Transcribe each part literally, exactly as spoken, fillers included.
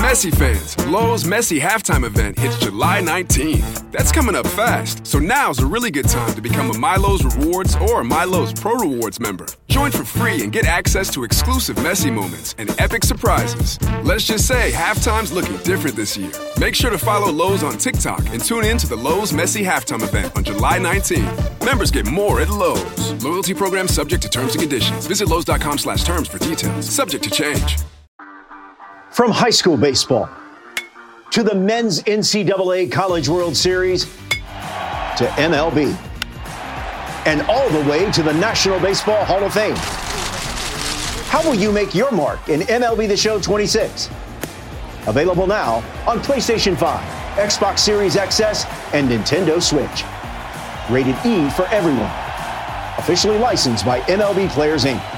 Messi fans, Lowe's Messi halftime event hits July nineteenth. That's coming up fast, so now's a really good time to become a MyLowe's Rewards or MyLowe's Pro Rewards member. Join for free and get access to exclusive Messi moments and epic surprises. Let's just say halftime's looking different this year. Make sure to follow Lowe's on TikTok and tune in to the Lowe's Messi halftime event on July nineteenth. Members get more at Lowe's. Loyalty program subject to terms and conditions. Visit Lowe's.com slash terms for details. Subject to change. From high school baseball to the men's N C double A College World Series to M L B and all the way to the National Baseball Hall of Fame. How will you make your mark in M L B The Show twenty-six? Available now on PlayStation five, Xbox Series X S, and Nintendo Switch. Rated E for everyone. Officially licensed by M L B Players, Incorporated.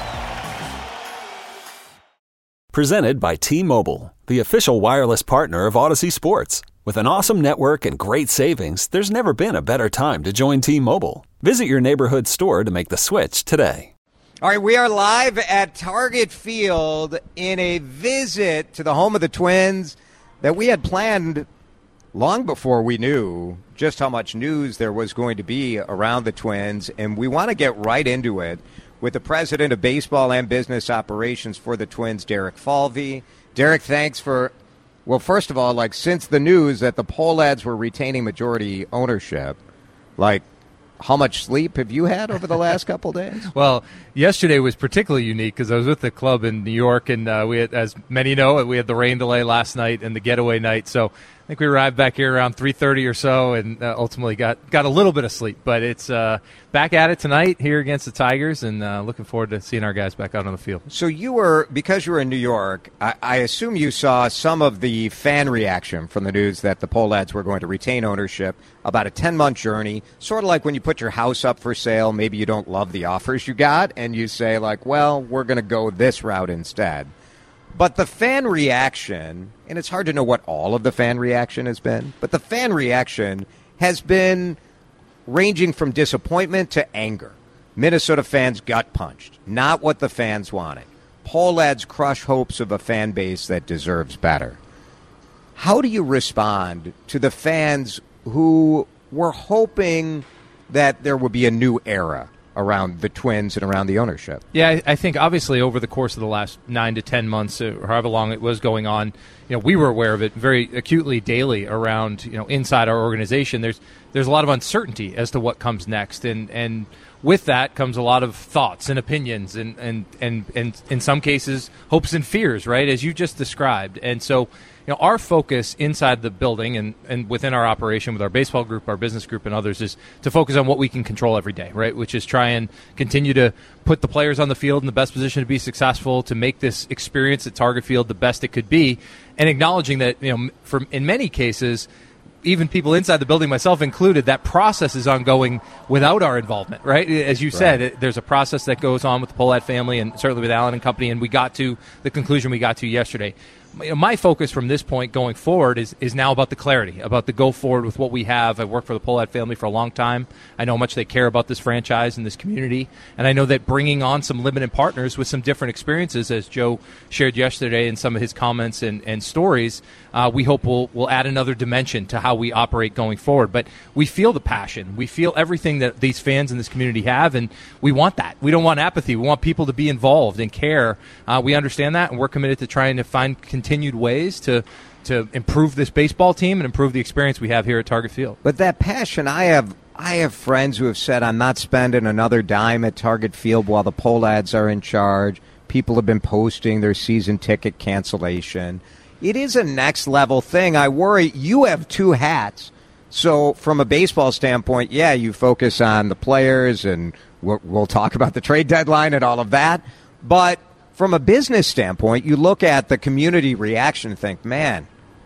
Presented by T-Mobile, the official wireless partner of Odyssey Sports. With an awesome network and great savings, there's never been a better time to join T-Mobile. Visit your neighborhood store to make the switch today. All right, we are live at Target Field in a visit to the home of the Twins that we had planned long before we knew just how much news there was going to be around the Twins, and we want to get right into it with the president of baseball and business operations for the Twins, Derek Falvey. Derek, thanks for, well, first of all, like, since the news that the Pohlads were retaining majority ownership, like, how much sleep have you had over the last couple days? Well, yesterday was particularly unique because I was with the club in New York, and uh, we had, as many know, we had the rain delay last night and the getaway night. So I think we arrived back here around three thirty or so, and uh, ultimately got, got a little bit of sleep. But it's uh, back at it tonight here against the Tigers, and uh, looking forward to seeing our guys back out on the field. So you were, because you were in New York, I, I assume you saw some of the fan reaction from the news that the Pohlads were going to retain ownership, about a ten-month journey, sort of like when you put your house up for sale, maybe you don't love the offers you got, and you say, like, well, we're going to go this route instead. But the fan reaction, and it's hard to know what all of the fan reaction has been, but the fan reaction has been ranging from disappointment to anger. Minnesota fans gut punched. Not what the fans wanted. Pohlads crush hopes of a fan base that deserves better. How do you respond to the fans who were hoping that there would be a new era around the Twins and around the ownership? Yeah, I, I think obviously over the course of the last nine to ten months, or however long it was going on, you know, we were aware of it very acutely daily around, you know, inside our organization. There's there's a lot of uncertainty as to what comes next, and and with that comes a lot of thoughts and opinions, and and and, and in some cases hopes and fears, right, as you just described. And so, you know, our focus inside the building and, and within our operation with our baseball group, our business group, and others is to focus on what we can control every day, right, which is try and continue to put the players on the field in the best position to be successful, to make this experience at Target Field the best it could be, and acknowledging that, you know, for, in many cases, even people inside the building, myself included, that process is ongoing without our involvement, right? As you said, right. it, there's a process that goes on with the Pohlad family and certainly with Allen and company, and we got to the conclusion we got to yesterday. My focus from this point going forward is, is now about the clarity, about the go forward with what we have. I've worked for the Pohlad family for a long time. I know how much they care about this franchise and this community, and I know that bringing on some limited partners with some different experiences, as Joe shared yesterday in some of his comments and, and stories, uh, we hope will will add another dimension to how we operate going forward. But we feel the passion. We feel everything that these fans in this community have, and we want that. We don't want apathy. We want people to be involved and care. Uh, we understand that, and we're committed to trying to find continued ways to to improve this baseball team and improve the experience we have here at Target Field. But that passion, I have I have friends who have said, I'm not spending another dime at Target Field while the Pohlads are in charge. People have been posting their season ticket cancellation. It is a next-level thing. I worry you have two hats. So from a baseball standpoint, yeah, you focus on the players, and we'll, we'll talk about the trade deadline and all of that. But from a business standpoint, you look at the community reaction and think, man,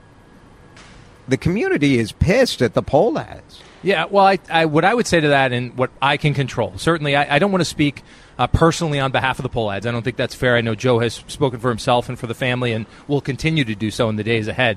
the community is pissed at the Pohlads. Yeah, well, I, I, what I would say to that, and what I can control, certainly I, I don't want to speak uh, personally on behalf of the Pohlads. I don't think that's fair. I know Joe has spoken for himself and for the family and will continue to do so in the days ahead.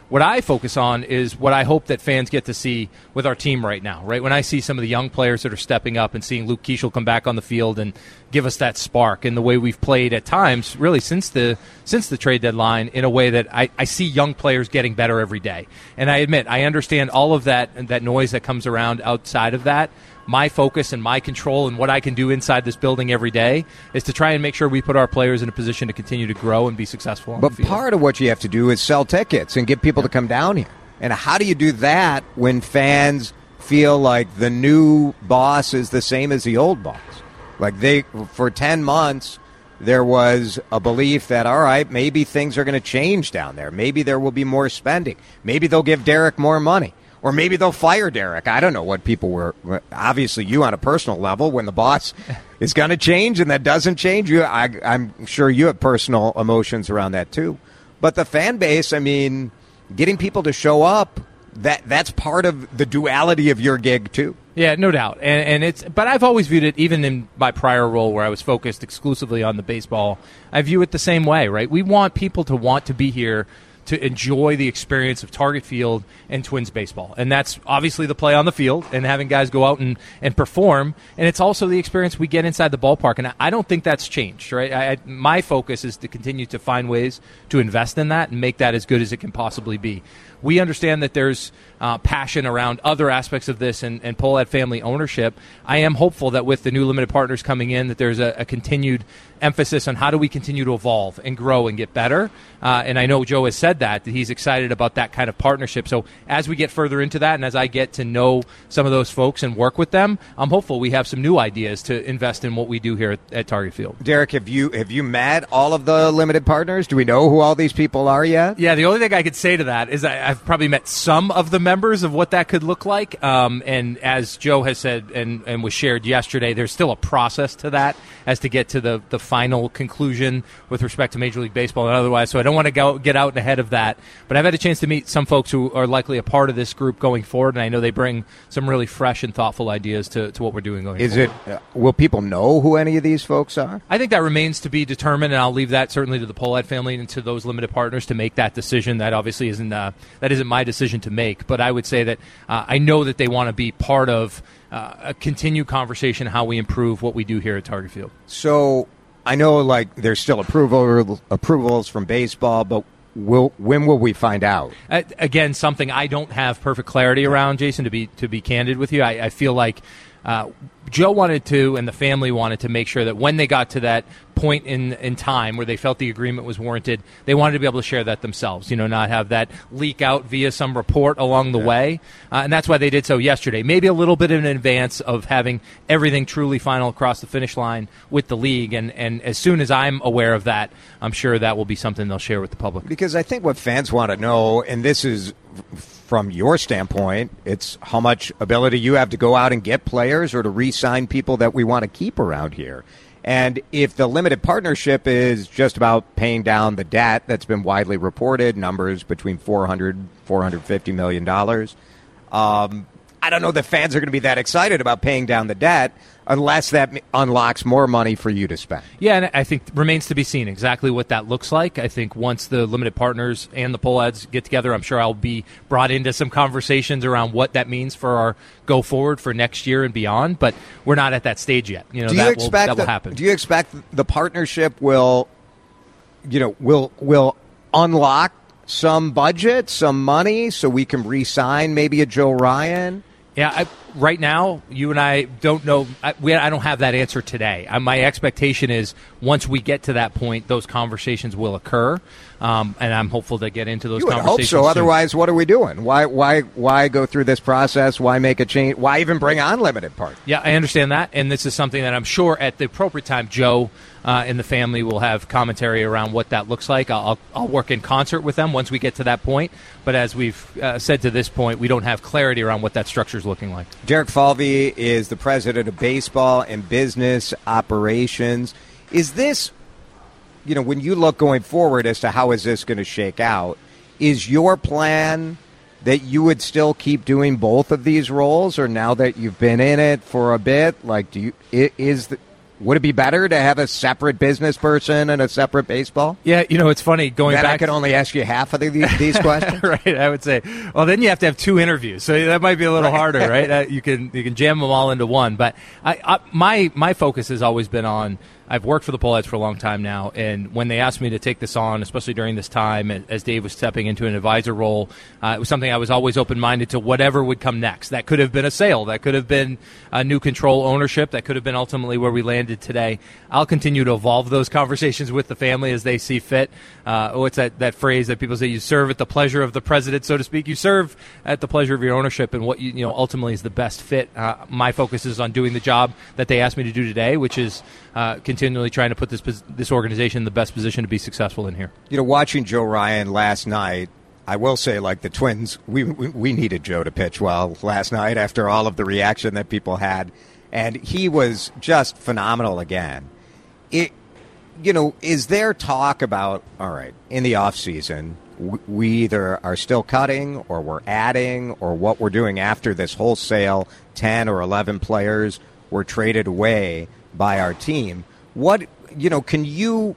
what I focus on is what I hope that fans get to see with our team right now, right? When I see some of the young players that are stepping up and seeing Luke Keeschel come back on the field and give us that spark, and the way we've played at times, really since the since the trade deadline, in a way that I, I see young players getting better every day. And I admit, I understand all of that that noise that comes around outside of that. My focus and my control and what I can do inside this building every day is to try and make sure we put our players in a position to continue to grow and be successful on but the field. Part of what you have to do is sell tickets and get people to come down here. And how do you do that when fans feel like the new boss is the same as the old boss? Like they, for ten months, there was a belief that, all right, maybe things are going to change down there. Maybe there will be more spending. Maybe they'll give Derek more money. Or maybe they'll fire Derek. I don't know what people were. Obviously, you on a personal level, when the boss is going to change and that doesn't change, you, I, I'm sure you have personal emotions around that too. But the fan base, I mean, getting people to show up, that that's part of the duality of your gig too. Yeah, no doubt. And, and it's, but I've always viewed it, even in my prior role where I was focused exclusively on the baseball, I view it the same way, right? We want people to want to be here to enjoy the experience of Target Field and Twins baseball. And that's obviously the play on the field and having guys go out and, and perform. And it's also the experience we get inside the ballpark. And I, I don't think that's changed, right? I, I, my focus is to continue to find ways to invest in that and make that as good as it can possibly be. We understand that there's uh, passion around other aspects of this and, and Pohlad family ownership. I am hopeful that with the new limited partners coming in, that there's a, a continued emphasis on how do we continue to evolve and grow and get better. Uh, and I know Joe has said that, that he's excited about that kind of partnership. So as we get further into that and as I get to know some of those folks and work with them, I'm hopeful we have some new ideas to invest in what we do here at, at Target Field. Derek, have you have you met all of the limited partners? Do we know who all these people are yet? Yeah, the only thing I could say to that is I, I've probably met some of the members of what that could look like. Um, and as Joe has said and, and was shared yesterday, there's still a process to that as to get to the, the final conclusion with respect to Major League Baseball and otherwise. So I don't want to go get out ahead of that. But I've had a chance to meet some folks who are likely a part of this group going forward, and I know they bring some really fresh and thoughtful ideas to, to what we're doing going is forward. Is it? Uh, will people know who any of these folks are? I think that remains to be determined, and I'll leave that certainly to the Pohlad family and to those limited partners to make that decision. That obviously isn't uh, that isn't my decision to make, but I would say that uh, I know that they want to be part of uh, a continued conversation how we improve what we do here at Target Field. So I know, like, there's still approval approvals from baseball, but will when will we find out? Uh, again, something I don't have perfect clarity around, Jason. To be to be candid with you, I, I feel like uh, Joe wanted to, and the family wanted to make sure that when they got to that point in, in time where they felt the agreement was warranted, they wanted to be able to share that themselves, you know, not have that leak out via some report along the yeah. way. Uh, and that's why they did so yesterday. Maybe a little bit in advance of having everything truly final across the finish line with the league. And, and as soon as I'm aware of that, I'm sure that will be something they'll share with the public. Because I think what fans want to know, and this is from your standpoint, it's how much ability you have to go out and get players or to re-sign people that we want to keep around here. And if the limited partnership is just about paying down the debt that's been widely reported, numbers between four hundred, four hundred fifty million dollars, um, I don't know that fans are going to be that excited about paying down the debt unless that unlocks more money for you to spend. Yeah, and I think remains to be seen exactly what that looks like. I think once the limited partners and the Pohlads get together, I'm sure I'll be brought into some conversations around what that means for our go forward for next year and beyond. But we're not at that stage yet. You know, do you that, expect will, that the, will happen. Do you expect the partnership will, you know, will will unlock some budget, some money, so we can re-sign maybe a Joe Ryan? Yeah, I, right now, you and I don't know. I, we, I don't have that answer today. I, my expectation is once we get to that point, those conversations will occur, um, and I'm hopeful to get into those you would conversations. Hope so. Soon. Otherwise, what are we doing? Why, why, why go through this process? Why make a change? Why even bring on limited partners? Yeah, I understand that, and this is something that I'm sure at the appropriate time, Joe uh, and the family will have commentary around what that looks like. I'll, I'll, I'll work in concert with them once we get to that point. But as we've uh, said to this point, we don't have clarity around what that structure is looking like. Derek Falvey is the president of baseball and business operations. Is this, you know, when you look going forward as to how is this going to shake out, is your plan that you would still keep doing both of these roles, or now that you've been in it for a bit, like, do you is the would it be better to have a separate business person and a separate baseball? Yeah, you know, it's funny going then back. I could only ask you half of the, these questions. Right, I would say. Well, then you have to have two interviews, so that might be a little harder, right? Uh, you can you can jam them all into one. But I, I, my my focus has always been on. I've worked for the Poleads for a long time now, and when they asked me to take this on, especially during this time, as Dave was stepping into an advisor role, uh, it was something I was always open-minded to whatever would come next. That could have been a sale. That could have been a new control ownership. That could have been ultimately where we landed today. I'll continue to evolve those conversations with the family as they see fit. Uh, what's that, that phrase that people say, you serve at the pleasure of the president, so to speak. You serve at the pleasure of your ownership, and what you, you know ultimately is the best fit. Uh, my focus is on doing the job that they asked me to do today, which is uh, continually trying to put this this organization in the best position to be successful in here. You know, watching Joe Ryan last night, I will say, like the Twins, we, we we needed Joe to pitch well last night after all of the reaction that people had, and he was just phenomenal again. It, you know, is there talk about, all right, in the off season, we either are still cutting or we're adding, or what we're doing after this wholesale ten or eleven players were traded away by our team? What, you know, can you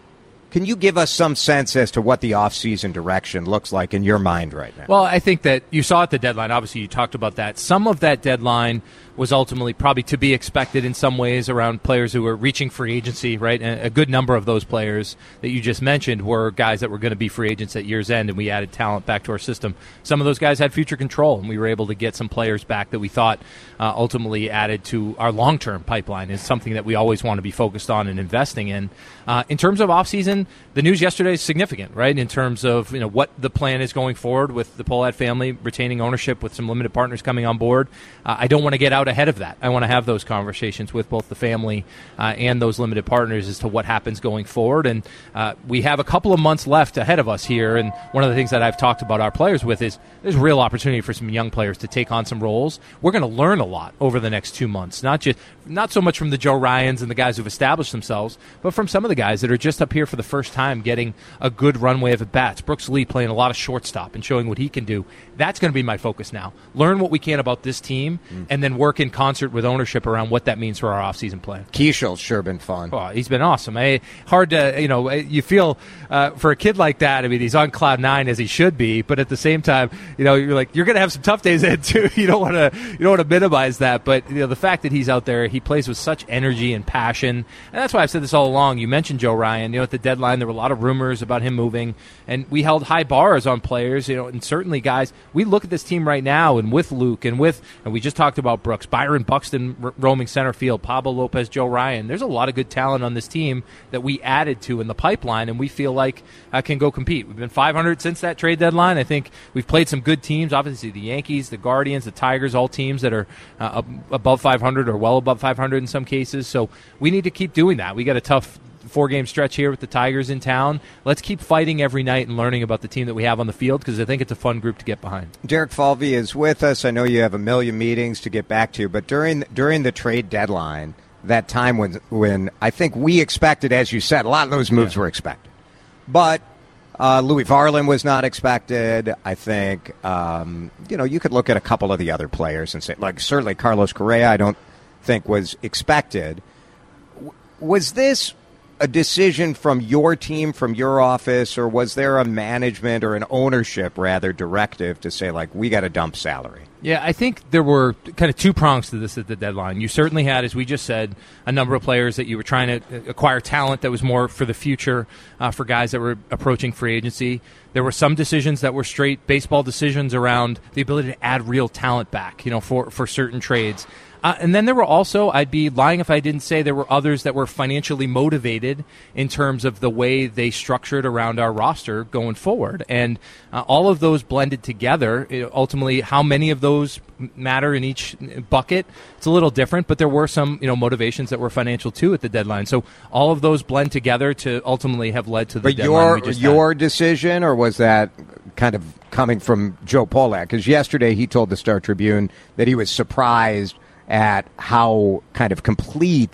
can you give us some sense as to what the offseason direction looks like in your mind right now? Well, I think that you saw at the deadline, obviously you talked about that. Some of that deadline was ultimately probably to be expected in some ways around players who were reaching free agency, right? And a good number of those players that you just mentioned were guys that were going to be free agents at year's end, and we added talent back to our system. Some of those guys had future control, and we were able to get some players back that we thought uh, ultimately added to our long-term pipeline. Is something that we always want to be focused on and investing in. Uh, in terms of offseason, the news yesterday is significant, right? In terms of you know what the plan is going forward with the Pohlad family retaining ownership with some limited partners coming on board. Uh, I don't want to get out ahead of that. I want to have those conversations with both the family uh, and those limited partners as to what happens going forward. And uh, we have a couple of months left ahead of us here. And one of the things that I've talked about our players with is there's real opportunity for some young players to take on some roles. We're going to learn a lot over the next two months, not just not so much from the Joe Ryans and the guys who've established themselves, but from some of the guys that are just up here for the first time getting a good runway of at-bats. Brooks Lee playing a lot of shortstop and showing what he can do. That's going to be my focus now. Learn what we can about this team mm. and then work in concert with ownership around what that means for our offseason plan. Keishel's sure been fun. Oh, he's been awesome. I, hard to, you know, you feel uh, for a kid like that, I mean, he's on cloud nine as he should be, but at the same time, you know, you're like, you're going to have some tough days ahead too. You don't want to, you don't want to minimize that, but you know, the fact that he's out there, he plays with such energy and passion, and that's why I've said this all along. You mentioned Joe Ryan. You know, at the deadline, there were a lot of rumors about him moving, and we held high bars on players, you know, and certainly guys, we look at this team right now, and with Luke, and with, and we just talked about Brooks, Byron Buxton r- roaming center field, Pablo Lopez, Joe Ryan. There's a lot of good talent on this team that we added to in the pipeline, and we feel like uh, can go compete. We've been five hundred since that trade deadline. I think we've played some good teams, obviously the Yankees, the Guardians, the Tigers, all teams that are uh, above five hundred or well above five hundred in some cases. So we need to keep doing that. We got a tough four-game stretch here with the Tigers in town. Let's keep fighting every night and learning about the team that we have on the field, because I think it's a fun group to get behind. Derek Falvey is with us. I know you have a million meetings to get back to, but during during the trade deadline, that time when when I think we expected, as you said, a lot of those moves yeah. were expected. But uh, Louis Varland was not expected. I think, um, you know, you could look at a couple of the other players and say, like, certainly Carlos Correa, I don't think was expected. W- was this a decision from your team, from your office, or was there a management or an ownership, rather, directive to say, like, we got to dump salary? Yeah, I think there were kind of two prongs to this at the deadline. You certainly had, as we just said, a number of players that you were trying to acquire talent that was more for the future, uh, for guys that were approaching free agency. There were some decisions that were straight baseball decisions around the ability to add real talent back, you know, for, for certain trades. Uh, and then there were also, I'd be lying if I didn't say there were others that were financially motivated in terms of the way they structured around our roster going forward. And uh, all of those blended together, you know, ultimately how many of those matter in each bucket, it's a little different, but there were some, you know, motivations that were financial too at the deadline. So all of those blend together to ultimately have led to the but deadline your, we just your had. decision, or was that kind of coming from Joe Pohlad? Because yesterday he told the Star Tribune that he was surprised at how kind of complete,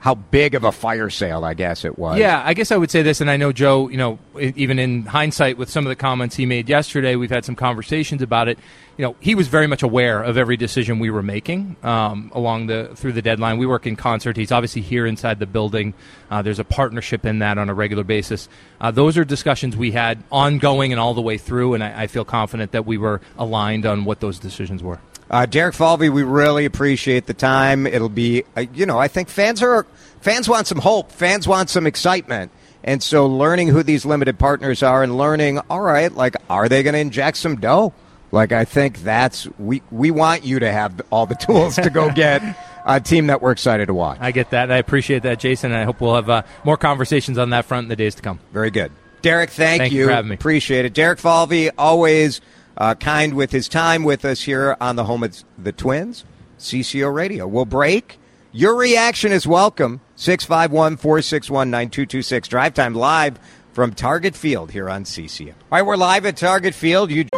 how big of a fire sale, I guess it was. Yeah, I guess I would say this, and I know Joe, you know, even in hindsight with some of the comments he made yesterday, we've had some conversations about it. You know, he was very much aware of every decision we were making um, along the through the deadline. We work in concert. He's obviously here inside the building. Uh, there's a partnership in that on a regular basis. Uh, those are discussions we had ongoing and all the way through, and I, I feel confident that we were aligned on what those decisions were. Uh, Derek Falvey, we really appreciate the time. It'll be, uh, you know, I think fans are fans want some hope. Fans want some excitement. And so learning who these limited partners are and learning, all right, like, are they going to inject some dough? Like, I think that's, we, we want you to have all the tools to go get a team that we're excited to watch. I get that. I appreciate that, Jason. And I hope we'll have uh, more conversations on that front in the days to come. Very good. Derek, thank, thank you. you for having me. Appreciate it. Derek Falvey, always uh, kind with his time with us here on the home of the Twins, C C O Radio. We'll break. Your reaction is welcome. six five one, four six one, nine two two six. Drive Time live from Target Field here on C C O. All right, we're live at Target Field. You.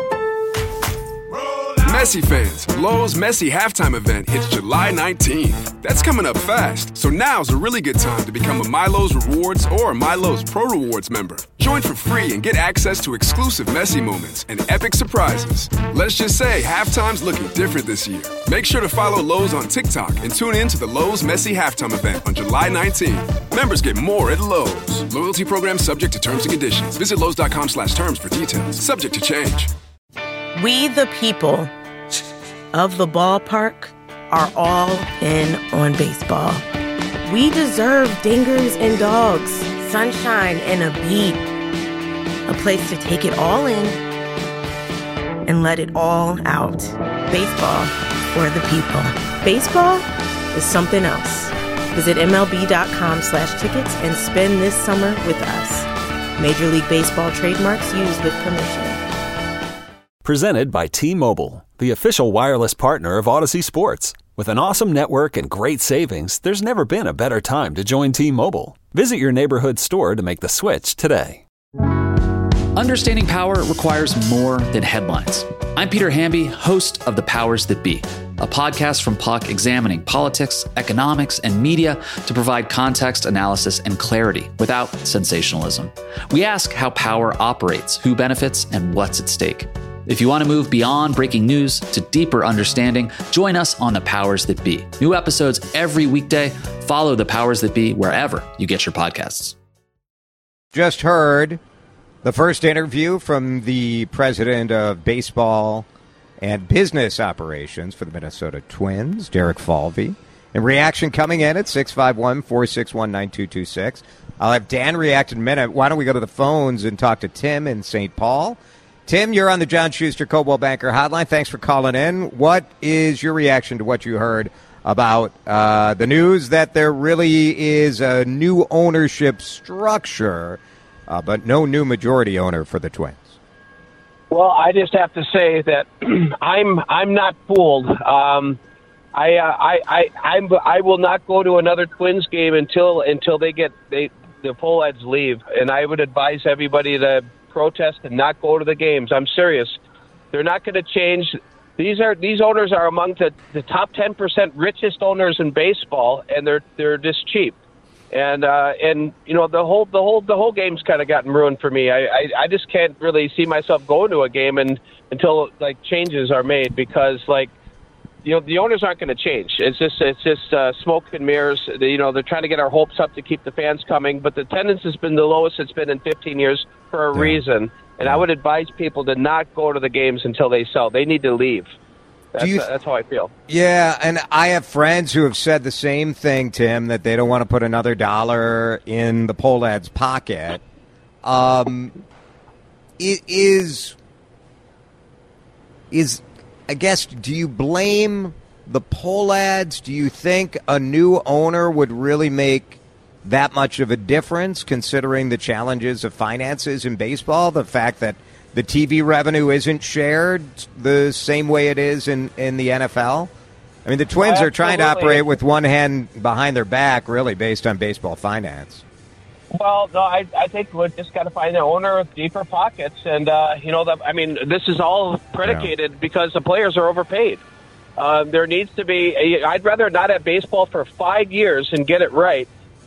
Messi fans, Lowe's Messi halftime event hits July nineteenth. That's coming up fast, so now's a really good time to become a MyLowe's Rewards or MyLowe's Pro Rewards member. Join for free and get access to exclusive Messi moments and epic surprises. Let's just say halftime's looking different this year. Make sure to follow Lowe's on TikTok and tune in to the Lowe's Messi halftime event on July nineteenth. Members get more at Lowe's. Loyalty program subject to terms and conditions. Visit Lowe's.com slash terms for details. Subject to change. We the people of the ballpark are all in on baseball. We deserve dingers and dogs, sunshine and a beat, a place to take it all in and let it all out. Baseball for the people. Baseball is something else. Visit MLB.com slash tickets and spend this summer with us. Major League Baseball trademarks used with permission. Presented by T-Mobile, the official wireless partner of Odyssey Sports. With an awesome network and great savings, there's never been a better time to join T-Mobile. Visit your neighborhood store to make the switch today. Understanding power requires more than headlines. I'm Peter Hamby, host of The Powers That Be, a podcast from Puck examining politics, economics, and media to provide context, analysis, and clarity without sensationalism. We ask how power operates, who benefits, and what's at stake. If you want to move beyond breaking news to deeper understanding, join us on The Powers That Be. New episodes every weekday. Follow The Powers That Be wherever you get your podcasts. Just heard the first interview from the president of baseball and business operations for the Minnesota Twins, Derek Falvey. And reaction coming in at six five one, four six one, nine two two six. I'll have Dan react in a minute. Why don't we go to the phones and talk to Tim in Saint Paul? Tim, you're on the John Schuster Coldwell Banker Hotline. Thanks for calling in. What is your reaction to what you heard about uh, the news that there really is a new ownership structure, uh, but no new majority owner for the Twins? Well, I just have to say that I'm I'm not fooled. Um, I, uh, I I I'm, I will not go to another Twins game until until they get they the Pohlads leave, and I would advise everybody to protest and not go to the games. I'm serious. They're not going to change. These are these owners are among the, the top ten percent richest owners in baseball, and they're they're just cheap. And uh, and you know the whole the whole the whole game's kind of gotten ruined for me. I, I, I just can't really see myself going to a game and until like changes are made, because like you know the owners aren't going to change. It's just it's just uh, smoke and mirrors. They, you know they're trying to get our hopes up to keep the fans coming, but the attendance has been the lowest it's been in fifteen years for a yeah. reason. And I would advise people to not go to the games until they sell. They need to leave. That's, th- that's how I feel. Yeah, and I have friends who have said the same thing, Tim, that they don't want to put another dollar in the Pohlads' pocket. Um, it is, is, I guess, do you blame the Pohlads? Do you think a new owner would really make that much of a difference, considering the challenges of finances in baseball, the fact that the T V revenue isn't shared the same way it is in, in the N F L? I mean, the Twins oh, are trying to operate with one hand behind their back, really, based on baseball finance. Well, no, I, I think we've just got to find an owner with deeper pockets. And, uh, you know, the, I mean, this is all predicated yeah. because the players are overpaid. Uh, there needs to be – I'd rather not have baseball for five years and get it right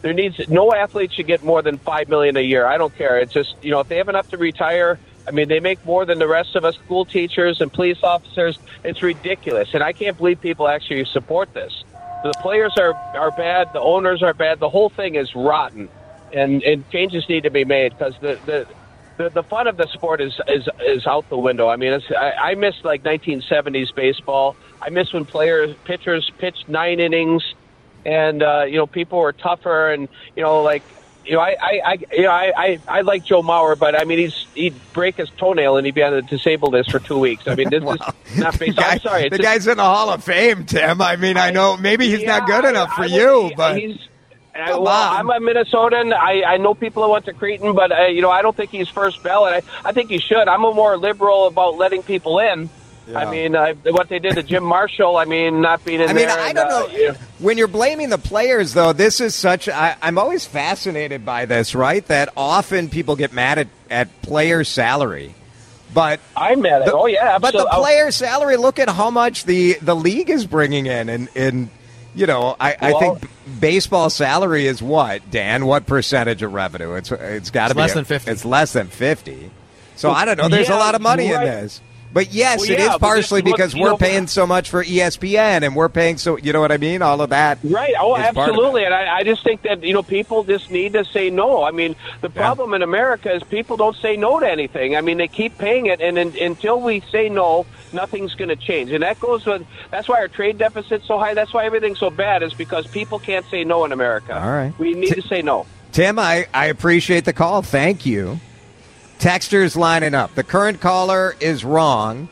there needs no athlete should get more than five million dollars a year. I don't care. It's just, you know, if they have enough to retire, I mean, they make more than the rest of us school teachers and police officers. It's ridiculous, and I can't believe people actually support this. The players are, are bad. The owners are bad. The whole thing is rotten, and, and changes need to be made because the, the the the fun of the sport is is, is out the window. I mean, it's, I, I miss like nineteen seventies baseball. I miss when players, pitchers pitched nine innings, and uh, you know, people were tougher, and you know, like. You know, I, I, I, you know, I, I, I like Joe Mauer, but I mean, he's he'd break his toenail and he'd be on the disabled list for two weeks. I mean, this wow. is not based. Guy, I'm sorry, the just, guy's in the Hall of Fame, Tim. I mean, I know maybe he's yeah, not good enough I, for I you, be, but he's. I, come well, on. I'm a Minnesotan. I, I know people who went to Creighton, but uh, you know, I don't think he's first ballot. I, I think he should. I'm a more liberal about letting people in. Yeah. I mean, uh, what they did to Jim Marshall, I mean, not being in I mean, there. I and, don't uh, know. yeah. When you're blaming the players, though, this is such. I, I'm always fascinated by this, right? That often people get mad at, at player salary. But I'm mad at the, Oh, yeah, But absolutely. the player salary, look at how much the, the league is bringing in. And, and you know, I, Well, I think baseball salary is what, Dan? What percentage of revenue? It's It's got to be. less a, than fifty. It's less than fifty. So I don't know. There's Yeah, a lot of money right. in this. But yes, Well, it yeah, is but partially this is what- because you we're know- paying so much for E S P N, and we're paying so, you know what I mean? All of that. Right. Oh, is part of it. absolutely. And I, I just think that, you know, people just need to say no. I mean, the problem in America is people don't say no to anything. I mean, they keep paying it, and in, until we say no, nothing's going to change. And that goes with, that's why our trade deficit's so high. That's why everything's so bad, is because people can't say no in America. All right. We need T- to say no. Tim, I, I appreciate the call. Thank you. Texters lining up. The current caller is wrong.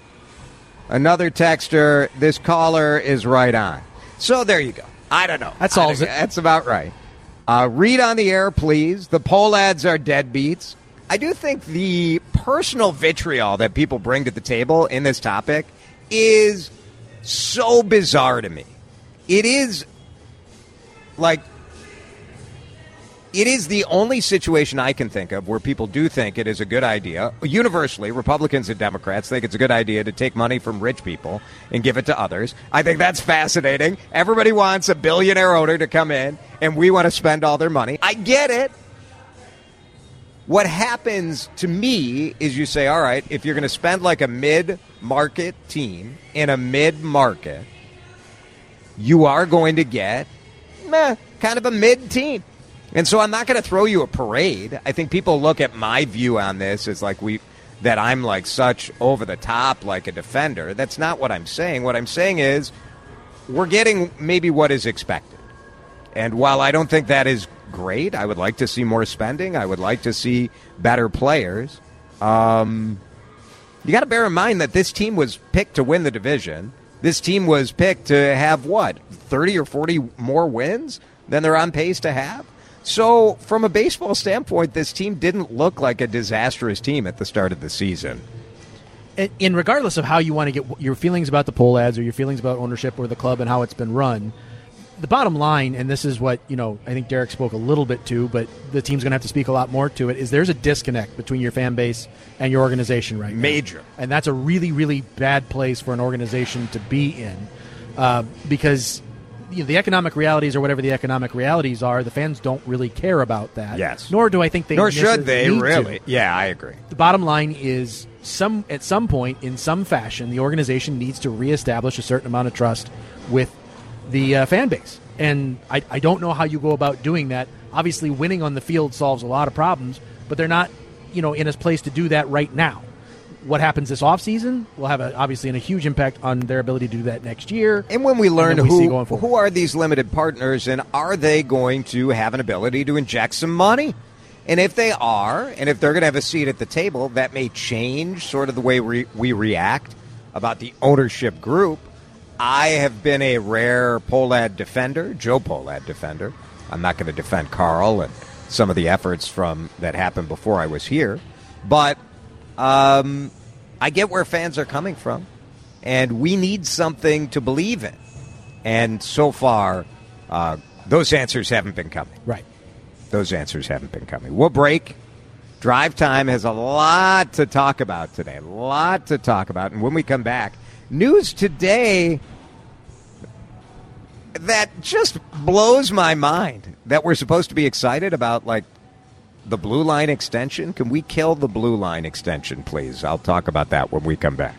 Another texter, this caller is right on. So there you go. I don't know. That solves I it. That's about right. Uh, read on the air, please. The poll ads are deadbeats. I do think the personal vitriol that people bring to the table in this topic is so bizarre to me. It is like, it is the only situation I can think of where people do think it is a good idea. Universally, Republicans and Democrats think it's a good idea to take money from rich people and give it to others. I think that's fascinating. Everybody wants a billionaire owner to come in, and we want to spend all their money. I get it. What happens to me is you say, all right, if you're going to spend like a mid-market team in a mid-market, you are going to get meh, kind of a mid-team. And so I'm not going to throw you a parade. I think people look at my view on this as like we that I'm like such over the top like a defender. That's not what I'm saying. What I'm saying is we're getting maybe what is expected. And while I don't think that is great, I would like to see more spending. I would like to see better players. Um, you got to bear in mind that this team was picked to win the division. This team was picked to have what, thirty or forty more wins than they're on pace to have? So, from a baseball standpoint, this team didn't look like a disastrous team at the start of the season. And, and regardless of how you want to get your feelings about the poll ads or your feelings about ownership or the club and how it's been run, the bottom line, and this is what, you know, I think Derek spoke a little bit to, but the team's going to have to speak a lot more to it, is there's a disconnect between your fan base and your organization right now. Major. And that's a really, really bad place for an organization to be in uh, because you know, the economic realities or whatever the economic realities are, the fans don't really care about that. Yes. Nor do I think they Nor should they, need really. to. Yeah, I agree. The bottom line is some at some point, in some fashion, the organization needs to reestablish a certain amount of trust with the uh, fan base. And I, I don't know how you go about doing that. Obviously, winning on the field solves a lot of problems, but they're not, you know, in a place to do that right now. What happens this offseason will have a, obviously a huge impact on their ability to do that next year. And when we learn we who who are these limited partners and are they going to have an ability to inject some money? And if they are, and if they're going to have a seat at the table, that may change sort of the way we, we react about the ownership group. I have been a rare Pohlad defender, Joe Pohlad defender. I'm not going to defend Carl and some of the efforts from that happened before I was here. But Um, I get where fans are coming from, and we need something to believe in. And so far, uh, those answers haven't been coming. Right. Those answers haven't been coming. We'll break. Drive Time has a lot to talk about today, a lot to talk about. And when we come back, news today, that just blows my mind that we're supposed to be excited about, like, the Blue Line extension. Can we kill the Blue Line extension, please? I'll talk about that when we come back.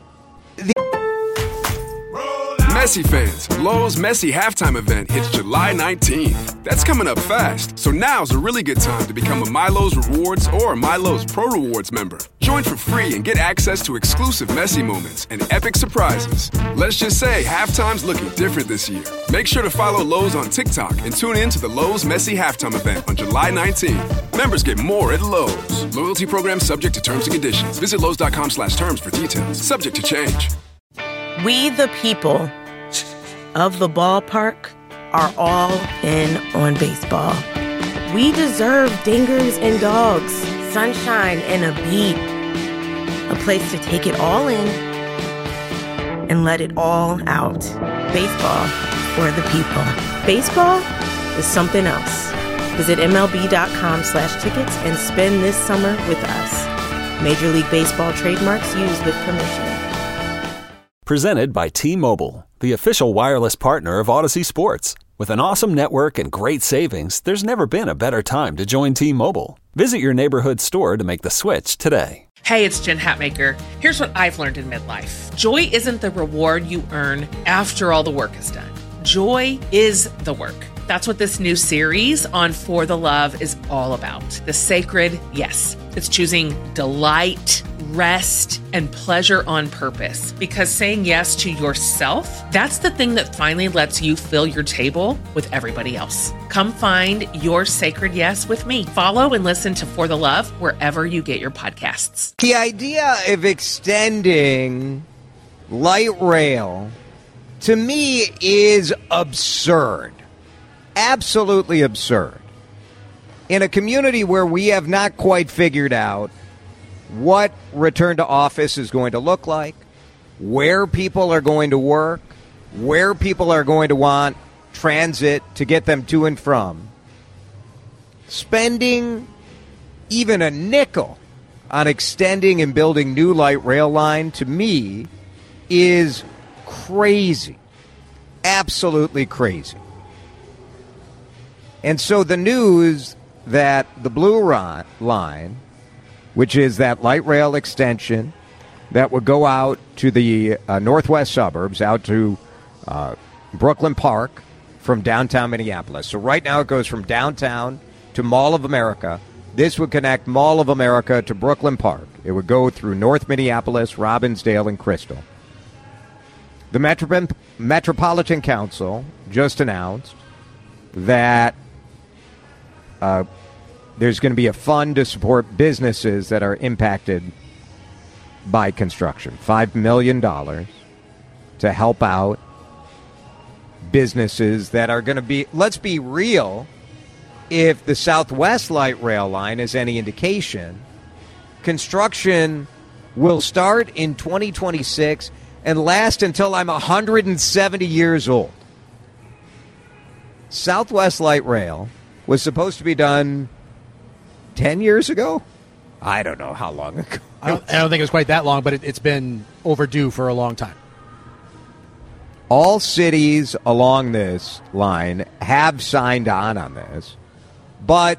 Messi fans, Lowe's Messi halftime event hits July nineteenth. That's coming up fast, so now's a really good time to become a MyLowe's Rewards or MyLowe's Pro Rewards member. Join for free and get access to exclusive Messi moments and epic surprises. Let's just say halftime's looking different this year. Make sure to follow Lowe's on TikTok and tune in to the Lowe's Messi halftime event on July nineteenth. Members get more at Lowe's. Loyalty program subject to terms and conditions. Visit Lowe's.com slash terms for details. Subject to change. We the people of the ballpark are all in on baseball. We deserve dingers and dogs, sunshine and a beat, a place to take it all in and let it all out. Baseball for the people. Baseball is something else. Visit MLB.com slash tickets and spend this summer with us. Major League Baseball trademarks used with permission. Presented by T-Mobile, the official wireless partner of Odyssey Sports. With an awesome network and great savings, there's never been a better time to join T-Mobile. Visit your neighborhood store to make the switch today. Hey, it's Jen Hatmaker. Here's what I've learned in midlife. Joy isn't the reward you earn after all the work is done. Joy is the work. That's what this new series on For the Love is all about. The sacred yes. It's choosing delight, rest, and pleasure on purpose. Because saying yes to yourself, that's the thing that finally lets you fill your table with everybody else. Come find your sacred yes with me. Follow and listen to For the Love wherever you get your podcasts. The idea of extending light rail, to me, is absurd. Absolutely absurd. In a community where we have not quite figured out what return to office is going to look like, where people are going to work, where people are going to want transit to get them to and from, spending even a nickel on extending and building new light rail line, to me, is crazy. Absolutely crazy. And so the news that the Blue Line, which is that light rail extension that would go out to the uh, northwest suburbs, out to uh, Brooklyn Park from downtown Minneapolis. So right now it goes from downtown to Mall of America. This would connect Mall of America to Brooklyn Park. It would go through North Minneapolis, Robbinsdale, and Crystal. The Metro- Metropolitan Council just announced that uh, there's going to be a fund to support businesses that are impacted by construction. five million dollars to help out businesses that are going to be, let's be real, if the Southwest Light Rail Line is any indication, construction will start in twenty twenty-six and last until I'm one hundred seventy years old. Southwest Light Rail was supposed to be done ten years ago? I don't know how long ago. I don't, I don't think it was quite that long, but it, it's been overdue for a long time. All cities along this line have signed on on this, but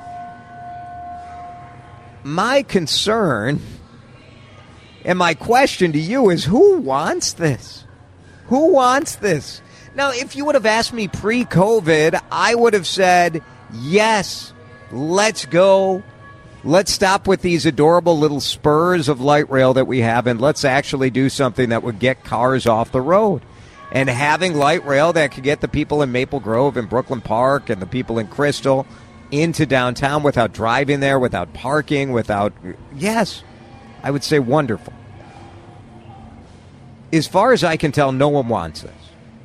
my concern and my question to you is, who wants this? Who wants this? Now, if you would have asked me pre-COVID, I would have said, yes, let's go. Let's stop with these adorable little spurs of light rail that we have, and let's actually do something that would get cars off the road. And having light rail that could get the people in Maple Grove and Brooklyn Park and the people in Crystal into downtown without driving there, without parking, without... Yes, I would say wonderful. As far as I can tell, no one wants this.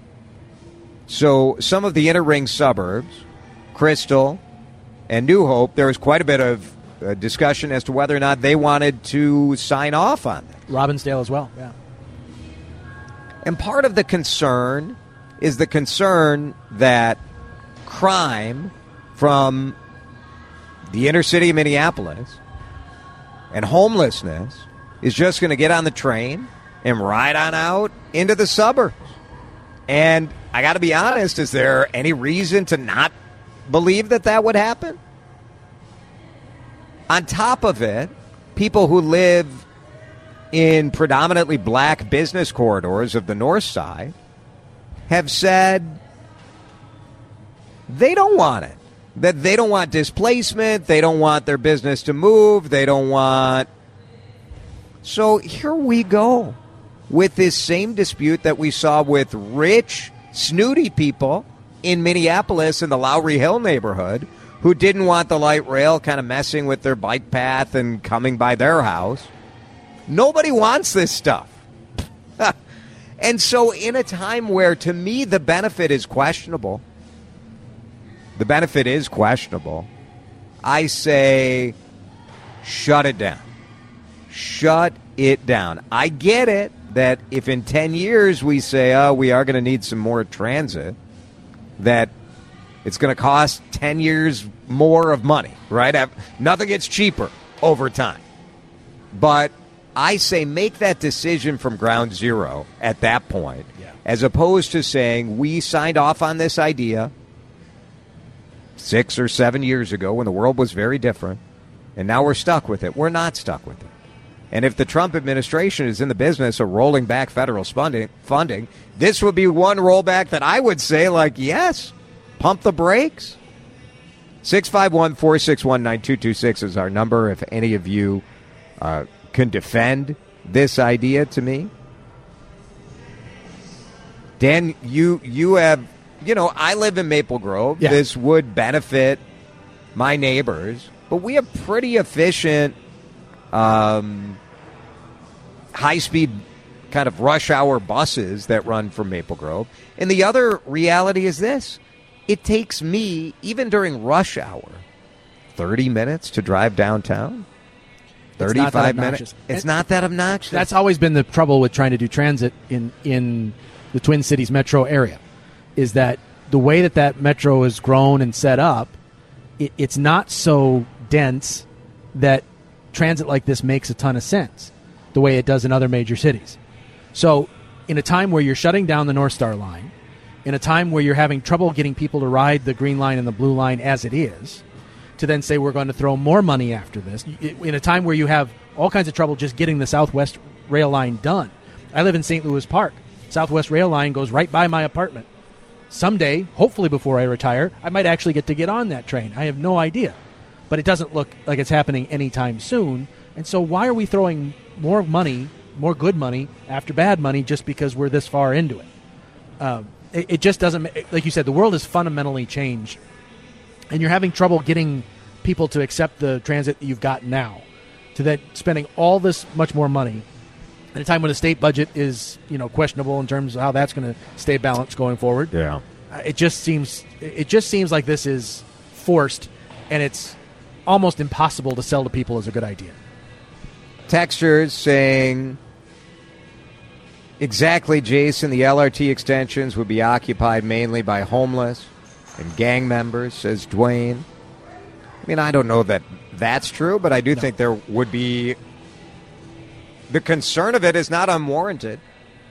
So some of the inner ring suburbs, Crystal and New Hope, there was quite a bit of uh, discussion as to whether or not they wanted to sign off on it. Robbinsdale as well, yeah. And part of the concern is the concern that crime from the inner city of Minneapolis and homelessness is just going to get on the train and ride on out into the suburbs. And I got to be honest, is there any reason to not believe that that would happen? On top of it, people who live in predominantly black business corridors of the North Side have said they don't want it. That they don't want displacement. They don't want their business to move. They don't want... So here we go with this same dispute that we saw with rich, snooty people in Minneapolis in the Lowry Hill neighborhood who didn't want the light rail kind of messing with their bike path and coming by their house. Nobody wants this stuff. And so in a time where, to me, the benefit is questionable, the benefit is questionable, I say shut it down. Shut it down. I get it that if in ten years we say, oh, we are going to need some more transit, that it's going to cost ten years more of money, right? Nothing gets cheaper over time. But I say make that decision from ground zero at that point, yeah. As opposed to saying we signed off on this idea six or seven years ago when the world was very different, and now we're stuck with it. We're not stuck with it. And if the Trump administration is in the business of rolling back federal funding, funding, this would be one rollback that I would say, like, yes, pump the brakes. six five one, four six one, nine two two six is our number if any of you uh, can defend this idea to me. Dan, you you have, you know, I live in Maple Grove. Yeah. This would benefit my neighbors, but we have pretty efficient um, high-speed kind of rush hour buses that run from Maple Grove. And the other reality is this. It takes me, even during rush hour, thirty minutes to drive downtown. thirty-five minutes. It's not that obnoxious. That's always been the trouble with trying to do transit in, in the Twin Cities metro area, is that the way that that metro is grown and set up, it, it's not so dense that transit like this makes a ton of sense the way it does in other major cities. So in a time where you're shutting down the North Star line, in a time where you're having trouble getting people to ride the Green Line and the Blue Line as it is, to then say we're going to throw more money after this, in a time where you have all kinds of trouble just getting the Southwest Rail Line done. I live in Saint Louis Park. Southwest Rail Line goes right by my apartment. Someday, hopefully before I retire, I might actually get to get on that train. I have no idea. But it doesn't look like it's happening anytime soon. And so why are we throwing more money, more good money, after bad money just because we're this far into it? Um, it, it just doesn't, like you said, the world has fundamentally changed. And you're having trouble getting people to accept the transit that you've got now, to that spending all this much more money at a time when the state budget is, you know, questionable in terms of how that's going to stay balanced going forward. Yeah, uh, it just seems it just seems like this is forced, and it's almost impossible to sell to people as a good idea. Texters saying, exactly, Jason, the L R T extensions would be occupied mainly by homeless and gang members, says Dwayne. I mean, I don't know that that's true, but I do no. think there would be... The concern of it is not unwarranted.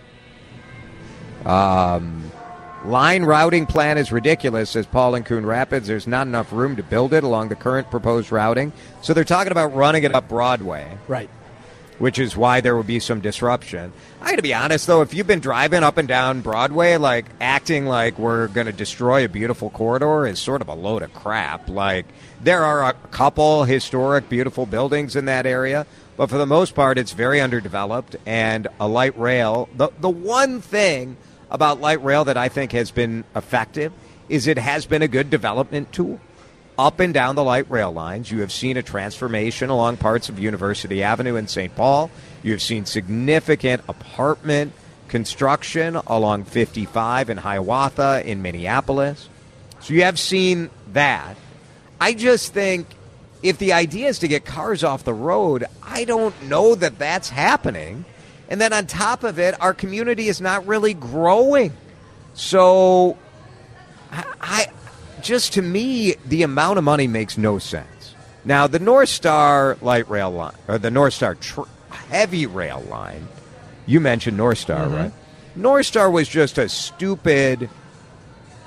Um, line routing plan is ridiculous, says Paul in Coon Rapids. There's not enough room to build it along the current proposed routing. So they're talking about running it up Broadway. Right. Which is why there would be some disruption. I got to be honest, though, if you've been driving up and down Broadway, like acting like we're going to destroy a beautiful corridor is sort of a load of crap. Like, there are a couple historic, beautiful buildings in that area, but for the most part, it's very underdeveloped. And a light rail, the, the one thing about light rail that I think has been effective is it has been a good development tool. Up and down the light rail lines, you have seen a transformation along parts of University Avenue in Saint Paul. You have seen significant apartment construction along fifty-five in Hiawatha in Minneapolis. So you have seen that. I just think if the idea is to get cars off the road, I don't know that that's happening. And then on top of it, our community is not really growing. So I... I Just to me, the amount of money makes no sense. Now, the North Star light rail line, or the North Star tr- heavy rail line, you mentioned North Star, mm-hmm. right? North Star was just a stupid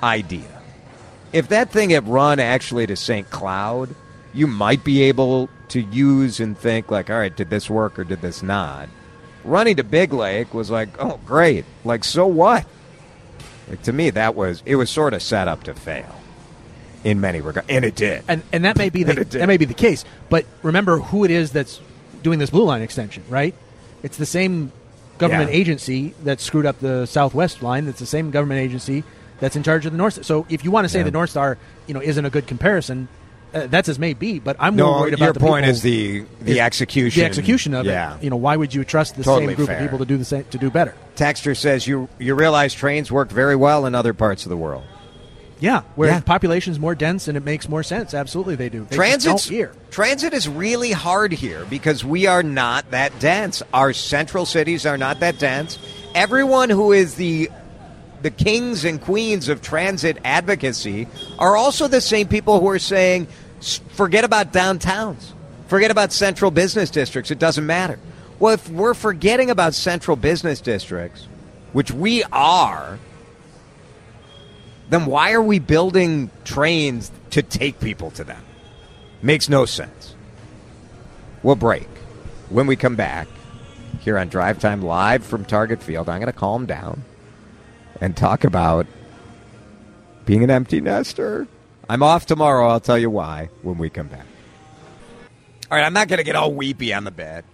idea. If that thing had run actually to Saint Cloud, you might be able to use and think like, all right, did this work or did this not? Running to Big Lake was like, oh, great. Like, so what? Like, to me, that was, it was sort of set up to fail in many regards. And it did. And and that may be the, that may be the case. But remember who it is that's doing this Blue Line extension, right? It's the same government Yeah. agency that screwed up the Southwest line. It's the same government agency that's in charge of the North. So if you want to say Yeah. the North Star, you know, isn't a good comparison, uh, that's as may be. But I'm No, more worried about your the point people- is the the is execution. the execution of Yeah. it. You know, why would you trust the Totally same group fair. of people to do the same to do better? Texter says you you realize trains work very well in other parts of the world. Yeah, where Yeah. the population's more dense and it makes more sense. Absolutely, they do. They just Transit's, don't here. transit is really hard here because we are not that dense. Our central cities are not that dense. Everyone who is the the kings and queens of transit advocacy are also the same people who are saying, "S- forget about downtowns. Forget about central business districts. It doesn't matter. Well, if we're forgetting about central business districts, which we are, then why are we building trains to take people to them? Makes no sense. We'll break. When we come back, here on Drive Time Live from Target Field, I'm going to calm down and talk about being an empty nester. I'm off tomorrow. I'll tell you why when we come back. All right, I'm not going to get all weepy on the bed.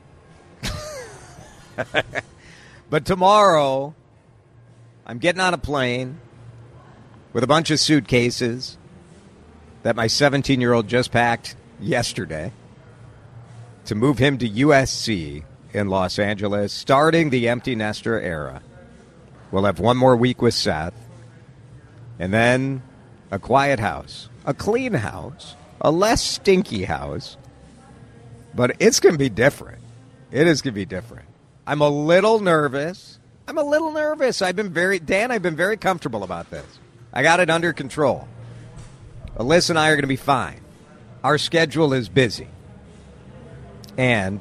But tomorrow, I'm getting on a plane with a bunch of suitcases that my seventeen-year-old just packed yesterday to move him to U S C in Los Angeles, starting the empty nester era. We'll have one more week with Seth, and then a quiet house, a clean house, a less stinky house, but it's going to be different. It is going to be different. I'm a little nervous. I'm a little nervous. I've been very, Dan, I've been very comfortable about this. I got it under control. Alyssa and I are going to be fine. Our schedule is busy. And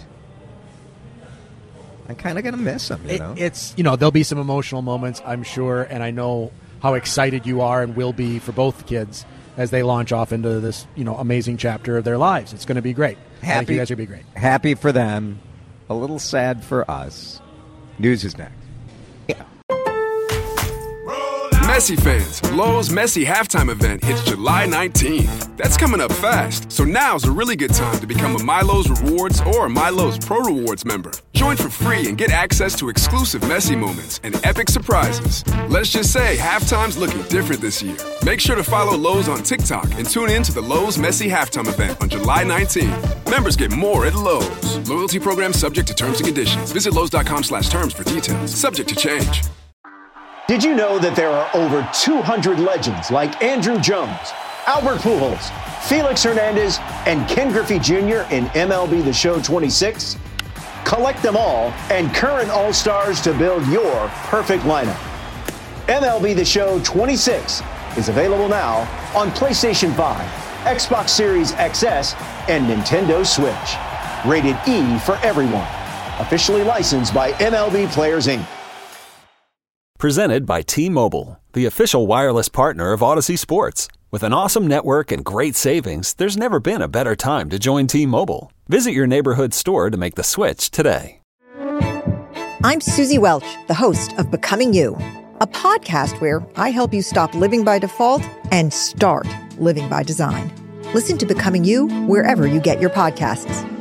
I'm kind of going to miss him, you It, know? it's, you know, there'll be some emotional moments, I'm sure, and I know how excited you are and will be for both kids as they launch off into this, you know, amazing chapter of their lives. It's going to be great. I think you guys are going to be great. Happy for them. A little sad for us. News is next. Yeah. Messi fans, Lowe's Messi halftime event hits July nineteenth. That's coming up fast, so now's a really good time to become a MyLowe's Rewards or MyLowe's Pro Rewards member. Join for free and get access to exclusive Messi moments and epic surprises. Let's just say halftime's looking different this year. Make sure to follow Lowe's on TikTok and tune in to the Lowe's Messi halftime event on July nineteenth. Members get more at Lowe's. Loyalty program subject to terms and conditions. Visit Lowe's.com slash terms for details. Subject to change. Did you know that there are over two hundred legends like Andrew Jones, Albert Pujols, Felix Hernandez, and Ken Griffey Junior in M L B The Show twenty-six? Collect them all and current All-Stars to build your perfect lineup. M L B The Show twenty-six is available now on PlayStation five, Xbox Series X S, and Nintendo Switch. Rated E for everyone. Officially licensed by M L B Players, Incorporated. Presented by T-Mobile, the official wireless partner of Odyssey Sports. With an awesome network and great savings, there's never been a better time to join T-Mobile. Visit your neighborhood store to make the switch today. I'm Susie Welch, the host of Becoming You, a podcast where I help you stop living by default and start living by design. Listen to Becoming You wherever you get your podcasts.